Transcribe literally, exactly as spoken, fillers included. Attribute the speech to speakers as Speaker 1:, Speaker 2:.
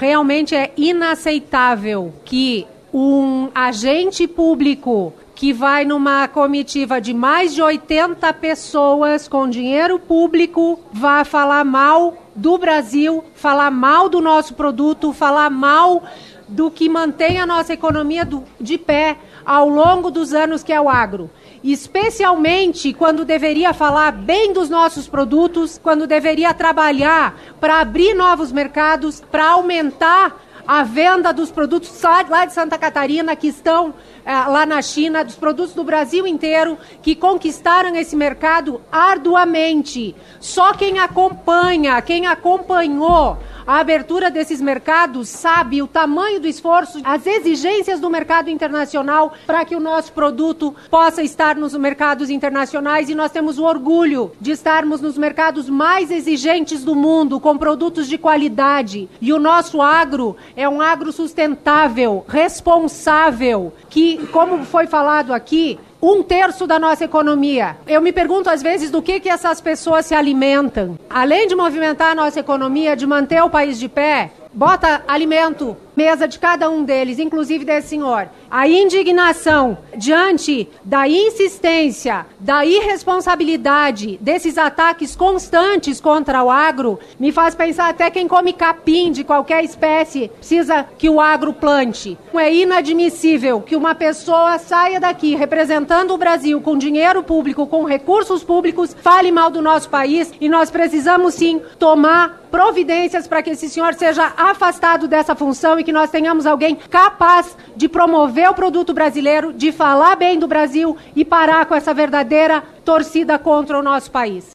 Speaker 1: Realmente é inaceitável que um agente público que vai numa comitiva de mais de oitenta pessoas com dinheiro público vá falar mal do Brasil, falar mal do nosso produto, falar mal do que mantém a nossa economia do, de pé ao longo dos anos, que é o agro. Especialmente quando deveria falar bem dos nossos produtos, quando deveria trabalhar para abrir novos mercados, para aumentar a venda dos produtos lá de Santa Catarina, que estão é, lá na China, dos produtos do Brasil inteiro, que conquistaram esse mercado arduamente. Só quem acompanha, quem acompanhou a abertura desses mercados sabe o tamanho do esforço, as exigências do mercado internacional para que o nosso produto possa estar nos mercados internacionais, e nós temos o orgulho de estarmos nos mercados mais exigentes do mundo, com produtos de qualidade. E o nosso agro é um agro sustentável, responsável, que, como foi falado aqui, um terço da nossa economia. Eu me pergunto às vezes do que, que essas pessoas se alimentam. Além de movimentar a nossa economia, de manter o país de pé, bota alimento, mesa de cada um deles, inclusive desse senhor. A indignação diante da insistência, da irresponsabilidade desses ataques constantes contra o agro, me faz pensar até quem come capim de qualquer espécie precisa que o agro plante. É inadmissível que uma pessoa saia daqui representando o Brasil com dinheiro público, com recursos públicos, fale mal do nosso país, e nós precisamos sim tomar providências para que esse senhor seja afastado dessa função e que nós tenhamos alguém capaz de promover o produto brasileiro, de falar bem do Brasil e parar com essa verdadeira torcida contra o nosso país.